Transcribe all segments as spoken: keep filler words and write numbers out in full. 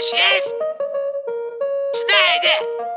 есть? Сюда иди.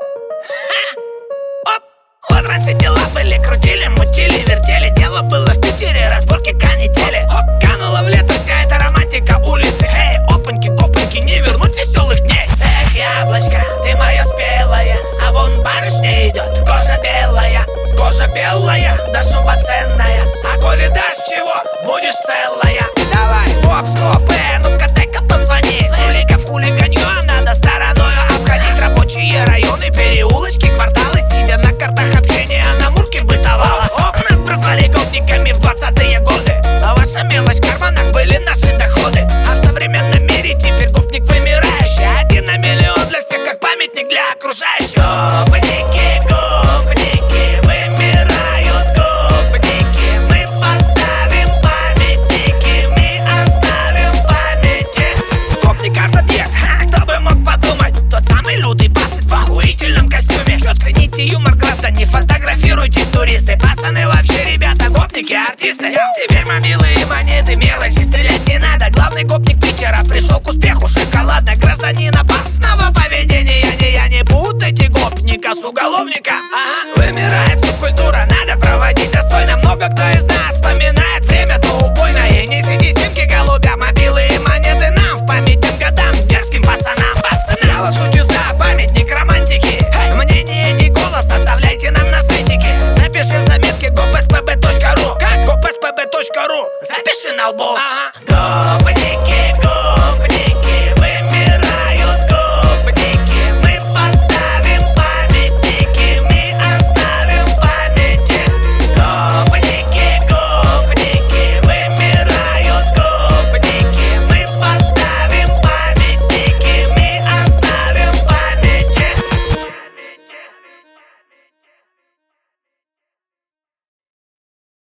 Ха! Оп! Вот раньше дела были, крутили, мутили, вертели. Дело было в Питере, разборки канители. Оп! Канула в лето вся эта романтика улицы. Эй, опаньки, копаньки, не вернуть веселых дней. Эх, яблочко, ты моя спелая, а вон барышня идет, кожа белая. Кожа белая, да шуба ценная. А коли дашь чего, будешь целая. Давай, стоп, стоп, э, ну-ка дай-ка позвони. Хулига в хулиганье, надо стороною обходить рабочие районы, переулочки, кварталы. Сидя на картах общения, на мурке бытовала. Ох, нас прозвали гопниками в двадцатые годы. А ваша мелочь в карманах были наши доходы. А в современном мире теперь гопник вымирающий. Один на миллион для всех, как памятник для окружающих. Гопники, гопники, вымирают гопники. Мы поставим памятники, мы оставим памяти. Гопник арт-объект, ха, кто бы мог подумать. Тот самый лютый пацан в охуительном костюме. Чё, цените юмор, граждане, фотографируйтесь, туристы. Пацаны вообще, ребята, гопники, артисты. Теперь мобилы и монеты, мелочи, стрелять не надо. Главный гопник Питера пришел к успеху шоколадно. Гражданин опасного поведения, не я, не путайте гопника с уголовника. Ага. Вымирает субкультура, надо проводить достойно. Много кто из нас вспоминает время то убойное. И не сиди симки голубя, мобилы и монеты нам в память тем годам, дерзким пацанам, пацанам. Голосуйте за памятник романтики. Мнение не голос, оставляйте нам на светике. Запиши в заметке гоп эс пэ бэ точка ру. Как гоп эс пэ бэ точка ру? Запиши на лбу. Ага. Гопники.